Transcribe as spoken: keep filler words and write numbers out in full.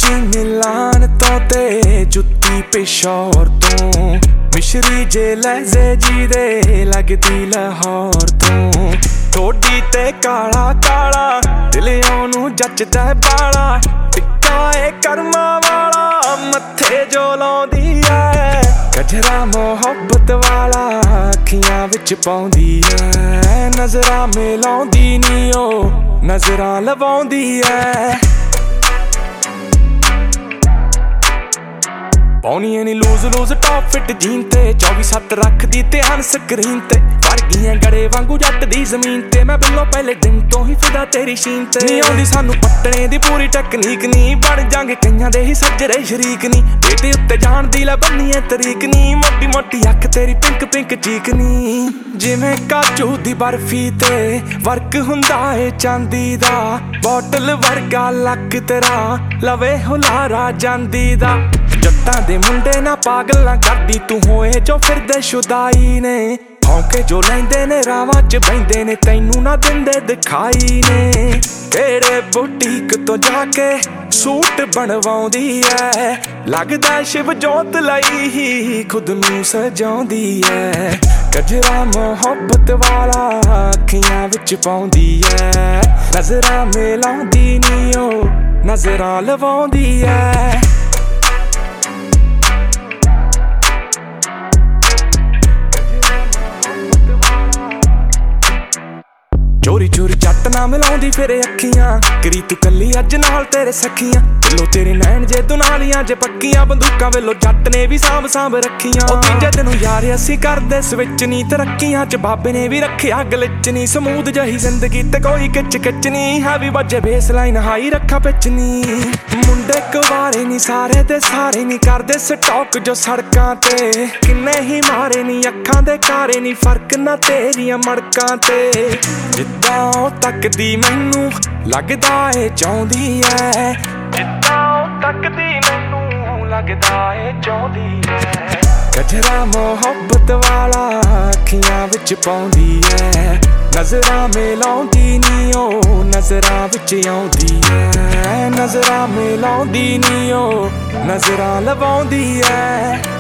ਸੀ ਮਿਲਾਨ ਤੋਂ ਤੇ ਜੁੱਤੀ ਪਿਸ਼ੌਰ ਤੋਂ ਮਿਸ਼ਰੀ ਜੇ ਲਹਿਜ਼ੇ ਜੀ ਦੇ ਲੱਗਦੀ ਲਾਹੌਰ ਤੋਂ ਠੋਡੀ ਤੇ ਕਾਲਾ ਕਾਲਾ ਦਿਲ ਉਹਨੂੰ ਜੱਚਦਾ ਬਾਲਾ ਟਿੱਕਾ ਏ ਕਰਮਾਂ ਵਾਲਾ ਮੱਥੇ ਜੋ ਲਾਉਂਦੀ ਐ ਗਜਰਾ ਮੁਹੱਬਤ ਵਾਲਾ ਅੱਖੀਆਂ ਵਿੱਚ ਪਾਉਂਦੀ ਐ ਨਜ਼ਰਾਂ ਮਿਲਾਉਂਦੀ ਨੀ ਉਹ ਨਜ਼ਰਾਂ ਲਵਾਉਂਦੀ ਐ ਪਾਉਣੀ ਨੀ loose loose top fit jean ਤੇ ਚੌਵੀ ਸੱਤ ਰੱਖਦੀ ਧਿਆਨ ਸਕਰੀਨ ਤੇ ਵੜ ਗਈਆਂ ਗੜੇ ਵਾਂਗੂ ਜੱਟ ਦੀ ਜ਼ਮੀਨ ਤੇ ਮੈਂ ਬਿੱਲੋ ਪਹਿਲੇ ਦਿਨ ਤੋਂ ਹੀ ਫਿਦਾ ਤੇਰੀ ਸ਼ੀਨ ਤੇ ਨੀ ਆਉਂਦੀ ਸਾਨੂੰ ਪੱਟਣੇ ਦੀ ਪੂਰੀ ਟੈਕਨੀਕ ਨੀ ਬਣ ਜਾਂਗੇ ਕਈਆਂ ਦੇ ਹੀ ਸੱਜਰੇ ਸ਼ਰੀਕ ਨੀ ਬੇਟੇ ਉੱਤੇ ਜਾਣ ਦੀ ਲੈ ਬੰਨੀਏ ਤਰੀਕ ਨੀ ਮੋਟੀ ਮੋਟੀ ਅੱਖ ਤੇਰੀ ਪਿੰਕ ਪਿੰਕ ਚੀਕ ਨੀ ਜਿਵੇਂ ਕਾਜੂ ਦੀ ਬਰਫੀ ਤੇ ਵਰਕ ਹੁੰਦਾ ਏ ਚਾਂਦੀ ਦਾ ਬੋਟਲ ਵਰਗਾ ਲੱਕ ਤੇਰਾ ਲਵੇ ਹੁਲਾਰਾ ਜਾਂਦੀ ਦਾ ਜੱਟਾਂ ਦੇ ਮੁੰਡੇ ਨਾ ਪਾਗਲਾਂ ਕਰਦੀ ਤੂੰ ਹੋਏ ਜੋ ਫਿਰਦੇ ਸ਼ੁਦਾਈ ਨੇ ਭੌਂਕੇ ਜੋ ਲੈਂਦੇ ਨੇ ਰਾਵਾਂ ਚ ਬਹਿੰਦੇ ਨੇ ਤੈਨੂੰ ਨਾ ਦਿੰਦੇ ਦਿਖਾਈ ਨੇ ਕਿਹੜੇ ਬੁਟੀਕ ਤੋਂ ਜਾ ਕੇ ਸੂਟ ਬਣਵਾਉਂਦੀ ਐ ਲੱਗਦਾ ਸ਼ਿਵ ਜੋਤ ਲਈ ਹੀ ਖੁਦ ਨੂੰ ਸਜਾਉਂਦੀ ਐ ਗਜਰਾ ਮੁਹੱਬਤ ਵਾਲਾ ਅੱਖੀਆਂ ਵਿੱਚ ਪਾਉਂਦੀ ਐ ਨਜ਼ਰਾਂ ਮਿਲਾਉਂਦੀ ਨੀ ਉਹ ਨਜ਼ਰਾਂ ਲਵਾਉਂਦੀ ਐ ਚੋਰੀ ਚੋਰੀ ਜੱਟ ਨਾ ਮਿਲਾਉਂਦੀ ਫਿਰੇ ਅੱਖੀਆਂ ਕਰੀ ਤੂੰ ਕੱਲੀ ਅੱਜ ਨਾਲ ਤੇਰੇ ਸਖੀਆਂ ਵੇਲੋ ਤੇਰੇ ਨੈਣ ਜੇ ਦੁਨਾਲੀਆਂ ਜੇ ਪੱਕੀਆਂ ਬੰਦੂਕਾਂ ਵੇਲੋ ਜੱਟ ਨੇ ਵੀ ਸਾਂਭ ਸਾਂਭ ਰੱਖੀਆਂ ਉਹ ਤੀਜੇ ਦਿਨ ਯਾਰ ਅਸੀਂ ਕਰਦੇ ਸਵਿਚ ਨੀ ਤਰੱਕੀਆਂ ਚ ਬਾਬੇ ਨੇ ਵੀ ਰੱਖਿਆ ਗਲਿਚ ਨੀ ਸਮੂਦ ਜਹੀ ਜ਼ਿੰਦਗੀ ਤੇ ਕੋਈ ਕਿਚ ਕਿਚ ਨੀ ਹੈਵੀ ਵੱਜੇ ਬੇਸ ਲਾਈਨ ਹਾਈ ਰੱਖਾ ਪਿੱਚ ਨੀ ਮੁੰਡੇ ਕੁਵਾਰੇ ਨੀ ਸਾਰੇ ਦੇ ਸਾਰੇ ਨੀ ਕਰਦੇ ਸਟਾਕ ਜੋ ਸੜਕਾਂ ਤੇ ਕਿੰਨੇ ਹੀ ਮਾਰੇ ਨੀ ਅੱਖਾਂ ਦੇ ਕਾਰੇ ਨੀ ਫਰਕ ਨਾ ਤੇਰੀਆਂ ਮੜਕਾਂ ਤੇ ਜਿੱਦਾਂ ਉਹ ਤੱਕਦੀ ਮੈਨੂੰ ਲੱਗਦਾ ਏ ਚਾਹੁੰਦੀ ਐ ਜਿੱਦਾਂ ਉਹ ਤੱਕਦੀ ਮੈਨੂੰ ਲੱਗਦਾ ਏ ਚਾਹੁੰਦੀ ਐ ਗਜਰਾ ਮੁਹੱਬਤ ਵਾਲਾ ਅੱਖੀਆਂ ਵਿੱਚ ਪਾਉਂਦੀ ਐ ਨਜ਼ਰਾਂ ਮਿਲਾਉਂਦੀ ਨੀ ਉਹ ਨਜ਼ਰਾਂ ਵਿੱਚ ਆਉਂਦੀ ਐ ਨਜ਼ਰਾਂ ਮਿਲਾਉਂਦੀ ਨੀ ਉਹ ਨਜ਼ਰਾਂ ਲਵਾਉਂਦੀ ਐ